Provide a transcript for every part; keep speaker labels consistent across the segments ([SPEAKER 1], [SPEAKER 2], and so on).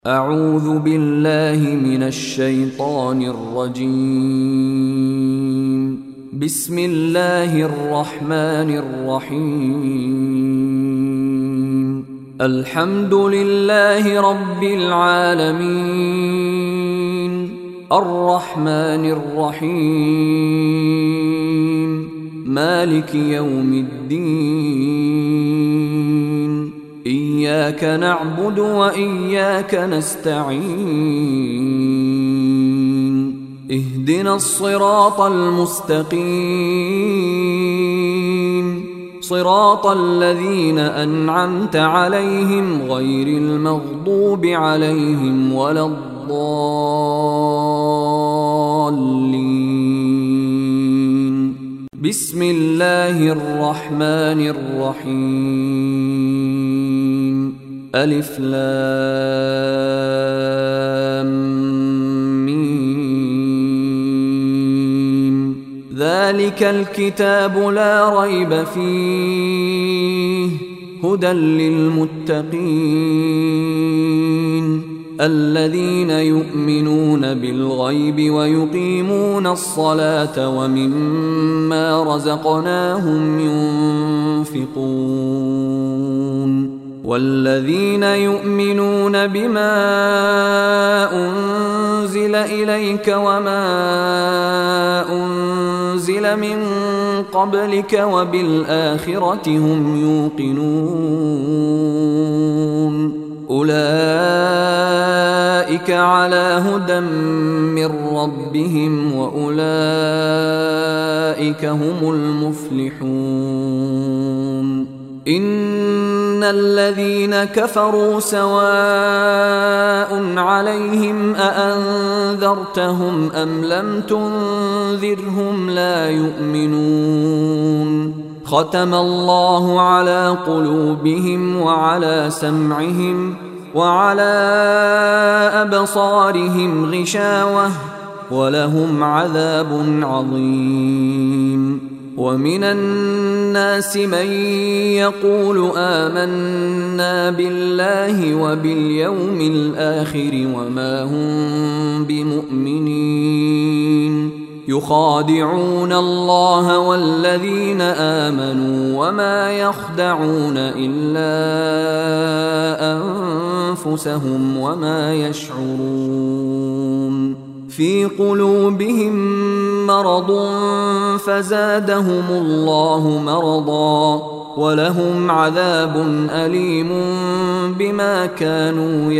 [SPEAKER 1] أعوذ بالله من الشيطان الرجيم. بسم الله الرحمن الرحيم. الحمد لله رب العالمين، الرحمن الرحيم، مالك يوم الدين. إياك نعبد وإياك نستعين. اهدنا الصراط المستقيم، صراط الذين أنعمت عليهم غير المغضوب عليهم ولا الضالين. بسم الله الرحمن الرحيم. ألف لام ميم. ذلك الكتاب لا ريب فيه، هدى للمتقين الذين يؤمنون بالغيب ويقيمون الصلاة ومما رزقناهم ينفقون. والذين يؤمنون بما أنزل إليك وما أنزل من قبلك وبالآخرة هم يوقنون. أولئك على هدى من ربهم وأولئك هم المفلحون. إن الذين كفروا سواء عليهم أأنذرتهم أم لم تنذرهم لا يؤمنون. ختم الله على قلوبهم وعلى سمعهم وعلى أبصارهم غشاوة ولهم عذاب عظيم. ومن الناس من يقول آمنا بالله وباليوم الآخر وما هم بمؤمنين. يخادعون الله والذين آمنوا وما يخدعون إلا أنفسهم وما يشعرون. في قلوبهم مرض فزادهم الله مرضا ولهم عذاب أليم بما كانوا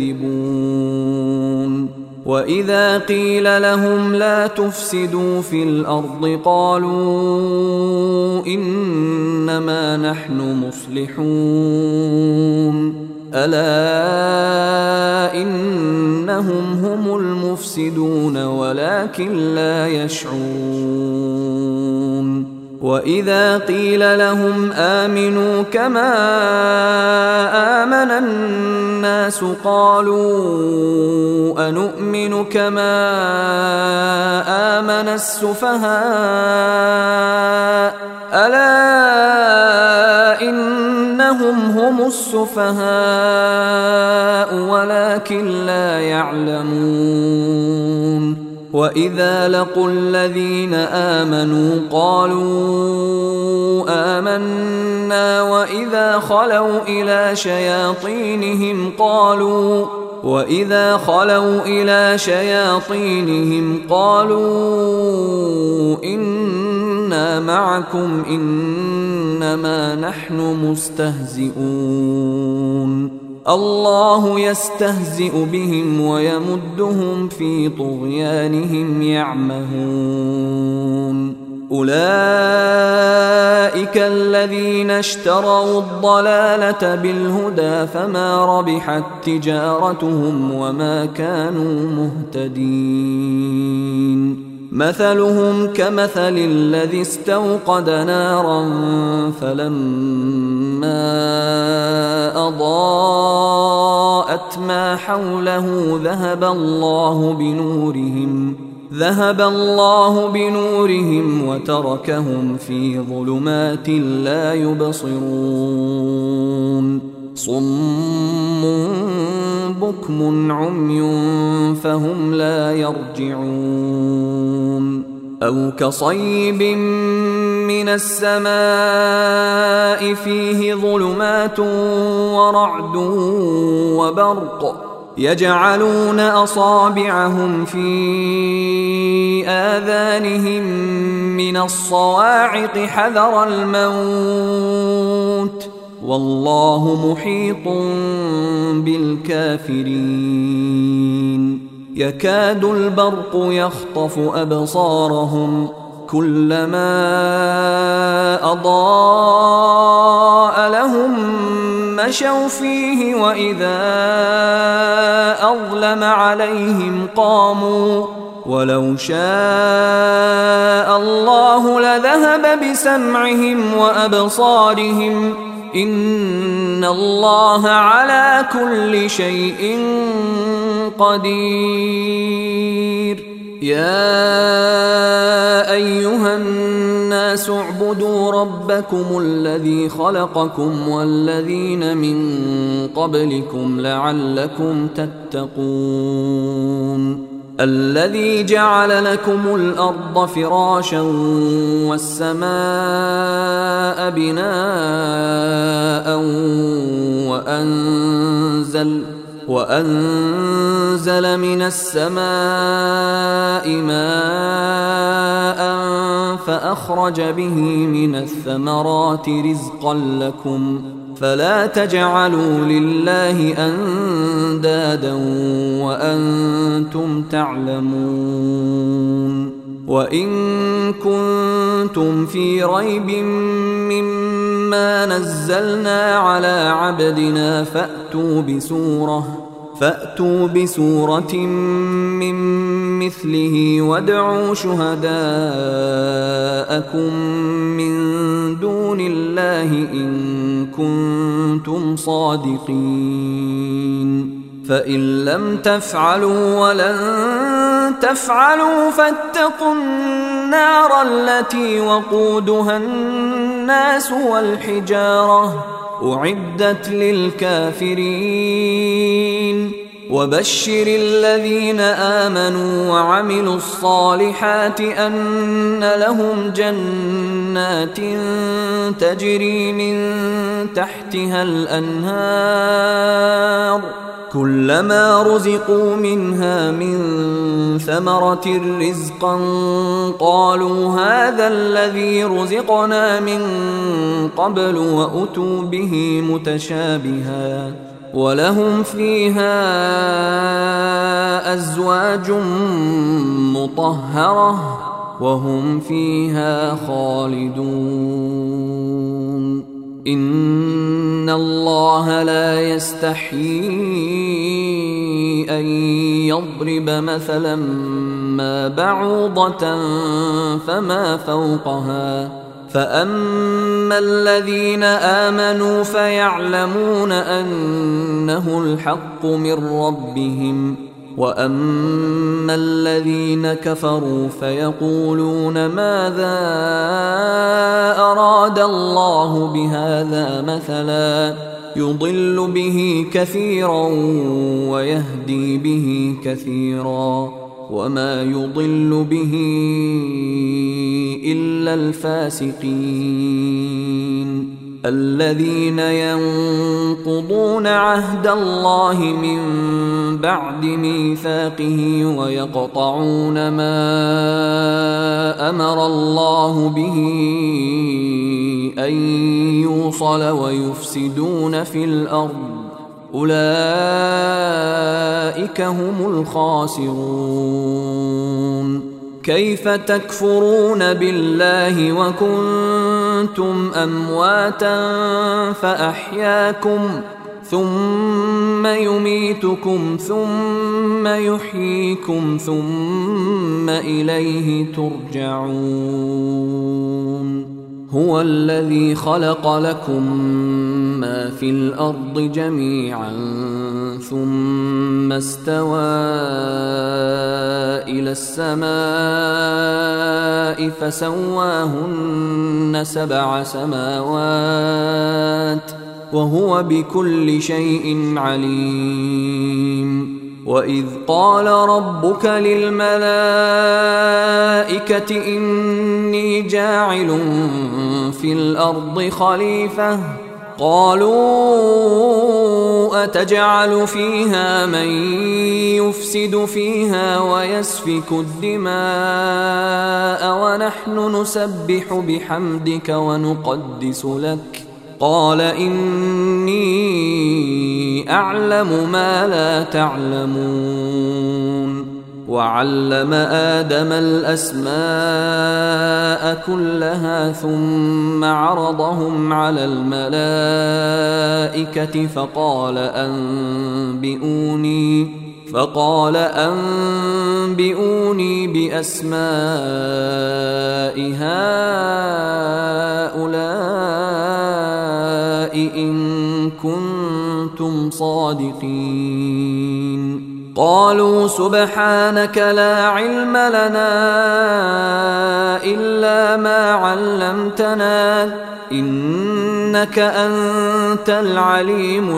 [SPEAKER 1] يكذبون. وإذا قيل لهم لا تفسدوا في الأرض قالوا إنما نحن مصلحون. ألا إنهم هم المفسدون ولكن لا يشعرون. وإذا قيل لهم آمنوا كما آمن الناس قالوا أنؤمن كما آمن السفهاء. ألا إنهم هم السفهاء ولكن لا يعلمون. وإذا لقوا الذين آمنوا قالوا آمنا وإذا خلوا إلى شياطينهم قالوا إنا معكم إنما نحن مستهزئون. الله يستهزئ بهم ويمدهم في طغيانهم يعمهون. أولئك الذين اشتروا الضلالة بالهدى فما ربحت تجارتهم وما كانوا مهتدين. مثلهم كمثل الذي استوقد نارا فلما أضاءت ما حوله ذهب الله بنورهم وتركهم في ظلمات لا يبصرون. صم بكم عمي فهم لا يرجعون أو كصيب من السماء فيه ظلمات ورعد وبرق يجعلون أصابعهم في آذانهم من الصواعق حذر الموت والله محيط بالكافرين يكاد البرق يخطف أبصارهم كلما أضاء لهم مشوا فيه وإذا أظلم عليهم قاموا ولو شاء الله لذهب بسمعهم وأبصارهم إن الله على كل شيء قدير يا أيها الناس اعبدوا ربكم الذي خلقكم والذين من قبلكم لعلكم تتقون الذي جعل لكم الأرض فراشا والسماء بناء وأنزل من السماء ماء فأخرج به من الثمرات رزقا لكم فلا تجعلوا لله أندادا وأنتم تعلمون وإن كنتم في ريب مما نزلنا على عبدنا فأتوا بسورة من مثله وادعوا شهداءكم من دون الله إن كنتم صادقين فإن لم تفعلوا ولن تفعلوا فاتقوا النار التي وقودها الناس والحجارة أعدت للكافرين وبشر الذين آمنوا وعملوا الصالحات أن لهم جنات تجري من تحتها الأنهار كلما رزقوا منها من ثمرة رزقا قالوا هذا الذي رزقنا من قبل وأتوا به متشابها ولهم فيها أزواج مطهرة وهم فيها خالدون إن الله لا يستحيي أن يضرب مثلا ما بعوضة فما فوقها فأما الذين آمنوا فيعلمون أنه الحق من ربهم وأما الذين كفروا فيقولون ماذا أراد الله بهذا مثلا يضل به كثيرا ويهدي به كثيرا وما يضل به إلا الفاسقين الذين ينقضون عهد الله من بعد ميثاقه ويقطعون ما أمر الله به أن يوصل ويفسدون في الأرض أولئك هم الخاسرون كيف تكفرون بالله وكنتم أمواتا فأحياكم ثم يميتكم ثم يحييكم ثم إليه ترجعون هو الذي خلق لكم ما في الأرض جميعا ثم استوى إلى السماء فسواهن 7 سماوات وهو بكل شيء عليم. وإذ قال ربك للملائكة إني جاعل في الأرض خليفة قالوا أتجعل فيها من يفسد فيها ويسفك الدماء ونحن نسبح بحمدك ونقدس لك قال إني أعلم ما لا تعلمون. وعلم آدم الأسماء كلها ثم عرضهم على الملائكة فقال أنبئوني بأسماء هؤلاء إن كنتم صادقين. قالوا سبحانك لا علم لنا إلا ما علمتنا إنك أنت العليم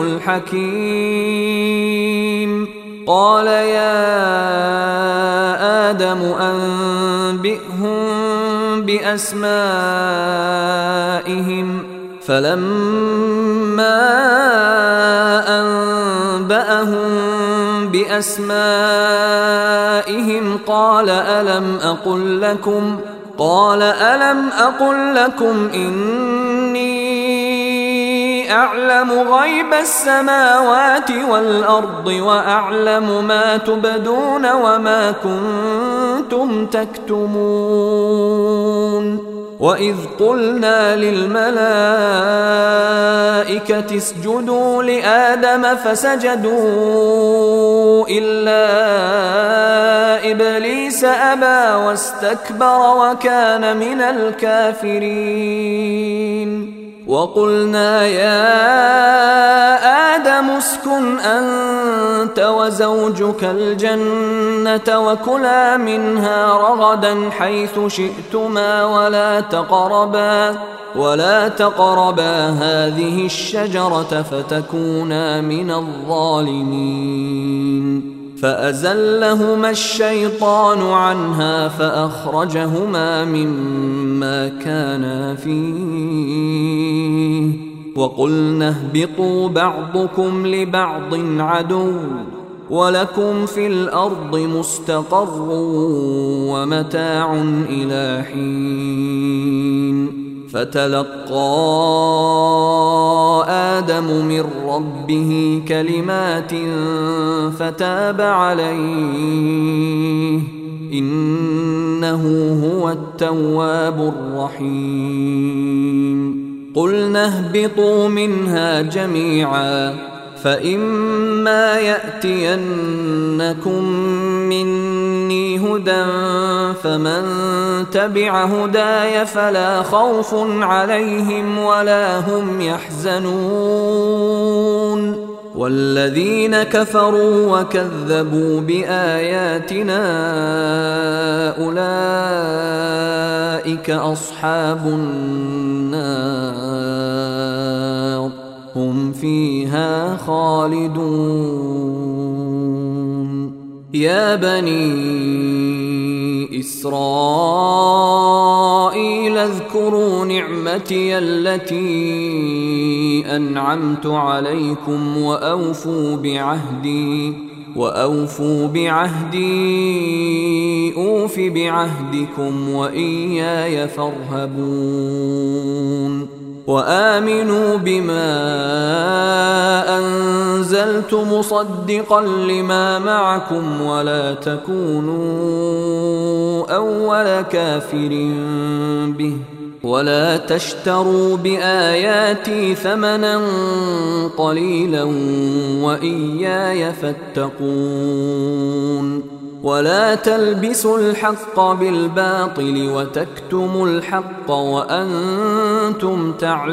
[SPEAKER 1] الحكيم. قال يا آدم أنبئهم بأسمائهم فلما أنبأهم بأسمائهم قال ألم أقل لكم إني أعلم غيب السماوات والأرض وأعلم ما تبدون وما كنتم تكتمون. وإذ قلنا للملائكة اسجدوا لآدم فسجدوا إلا إبليس أبى واستكبر وكان من الكافرين. وقلنا يا آدم اسكن أنت وزوجك الجنة وكلا منها رغدا حيث شئتما ولا تقربا هذه الشجرة فتكونا من الظالمين. فأزلهما الشيطان عنها فأخرجهما مما كانا فيه وقلنا اهبطوا بعضكم لبعض عدو ولكم في الأرض مستقر ومتاع إلى حين. فتلقى آدم من ربه كلمات فتاب عليه إنه هو التواب الرحيم. قلنا اهبطوا منها جميعا فإما يأتينكم مني هدى فمن تبع هداي فلا خوف عليهم ولا هم يحزنون. والذين كفروا وكذبوا بآياتنا أولئك أصحاب النار هم فيها خالدون. يا بني إسرائيل اذكروا نعمتي التي أنعمت عليكم وأوفوا بعهدي أوف بعهدكم وإياي فارهبون. وآمنوا بما أنزلت مصدقا لما معكم ولا تكونوا أول كافر به ولا تشتروا بآياتي ثمنا قليلا وإياي فاتقون. ولا تلبسوا الحق بالباطل وتكتموا الحق وأنتم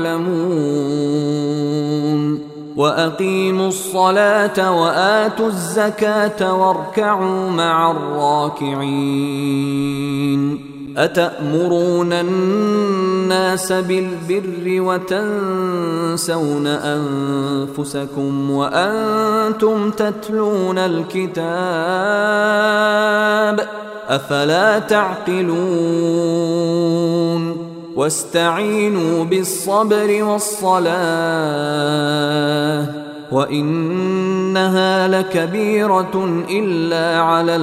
[SPEAKER 1] تعلمون. وأقيموا الصلاة وآتوا الزكاة واركعوا مع الراكعين. أتأمرون الناس بالبر وتنسون أنفسكم وأنتم تتلون الكتاب أفلا تعقلون واستعينوا بالصبر والصلاة وإنها لكبيرة إلا على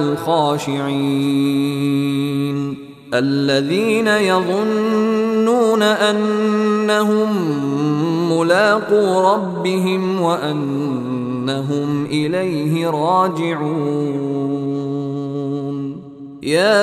[SPEAKER 1] الخاشعين الذين يظنون أنهم ملاقو ربهم وأنهم إليه راجعون.